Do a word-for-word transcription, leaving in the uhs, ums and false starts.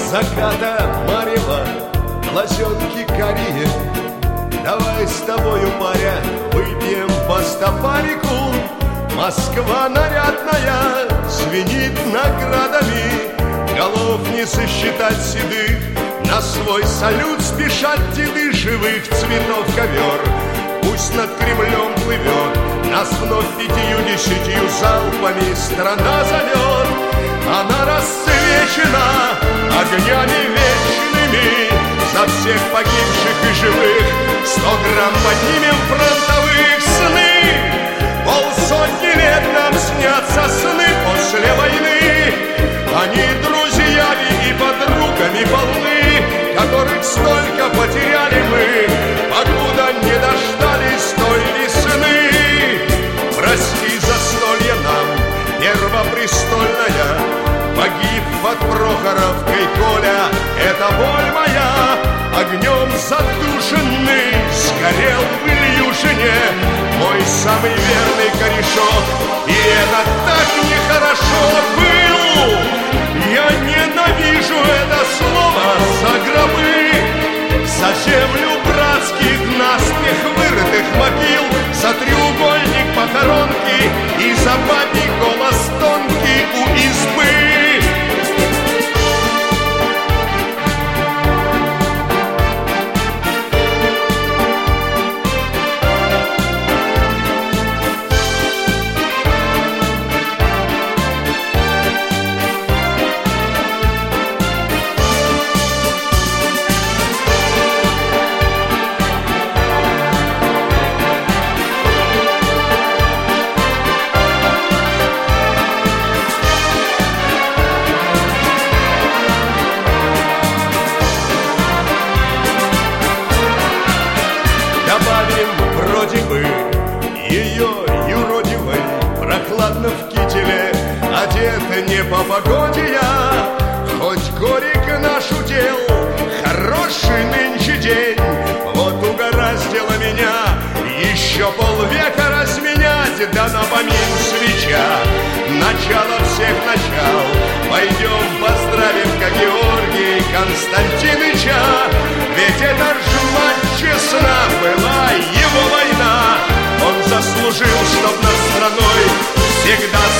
заката марева, глазенки карие. Давай с тобою, паря, выпьем по стопарику. Москва нарядная звенит наградами, голов не сосчитать седых, на свой салют спешат деды. Живых цветов ковер пусть над Кремлем плывет, нас вновь пятью-десятью залпами страна зовет. Она расцвечена огнями вечными, за всех погибших и живых сто грамм поднимем фронтовых. Сны полсотни лет нам снятся, сны после войны. Они друзьями и подругами полны, которых столько потеряли мы, покуда не дождались той весны. Прости застолье нам, первопрестольная, погиб под Прохоровкой Коля, это боль моя. Огнем задушенный сгорел в Ильюшине мой самый верный корешок, и это так нехорошо. Был, я ненавижу это слово, за гробы, за землю братских наспех вырытых могил, за треугольник похоронки и за бабий голос тонкий у избы. Вроде бы ее юродивой, прохладно в кителе, одета не по погоде я. Хоть горек наш удел, хороший нынче день, вот угораздило меня еще полвека разменять, да на помин свеча, начало всех начал. Пойдем поздравим, как Георгий Константиныча, ведь это ж мать честна была его война. Он заслужил, чтоб над страной всегда